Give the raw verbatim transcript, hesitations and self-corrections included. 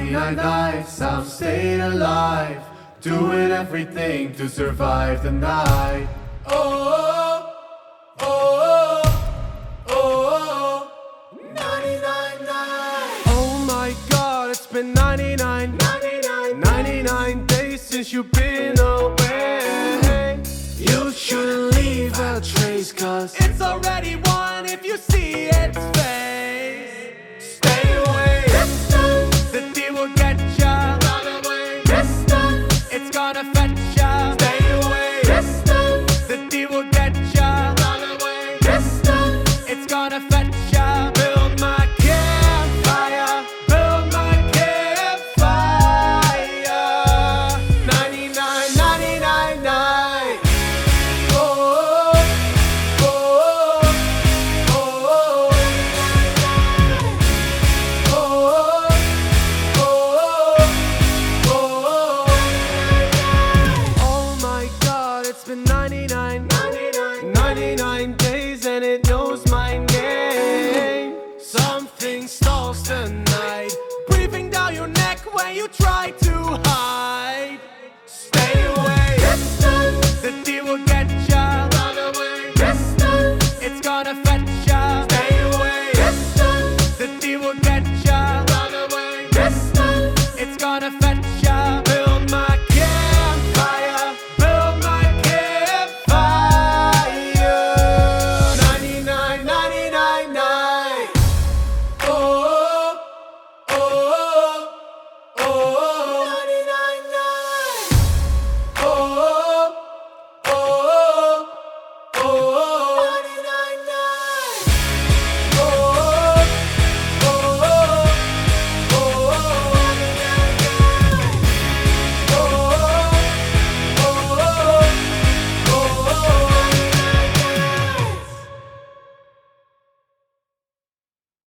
ninety-nine nights I've stayed alive, doing everything to survive the night. Oh, oh, oh, oh, ninety-nine nights. Oh my God, it's been ninety-nine, ninety-nine, ninety-nine days since you've been away. You shouldn't leave a trace, cause it's already won if you see its face. Stay away, distance, the deal will get ya. Run away, distance, it's gonna fetch ya. Stay away, distance, the deal will get ya. Run away, distance, it's gonna fetch ya. Build my campfire, build my campfire. ninety-nine, ninety-nine nights. Oh, oh, oh, oh, oh, oh. Oh my God, it's been ninety-nine, ninety-nine, ninety-nine days and it knows my name. Something stalls the night, breathing down your neck when you try to hide. Stay away, distance, the deal will get ya. Run away, distance, it's gonna fetch ya. Stay away, distance, the deal will get ya. Run away, distance, it's gonna fetch ya.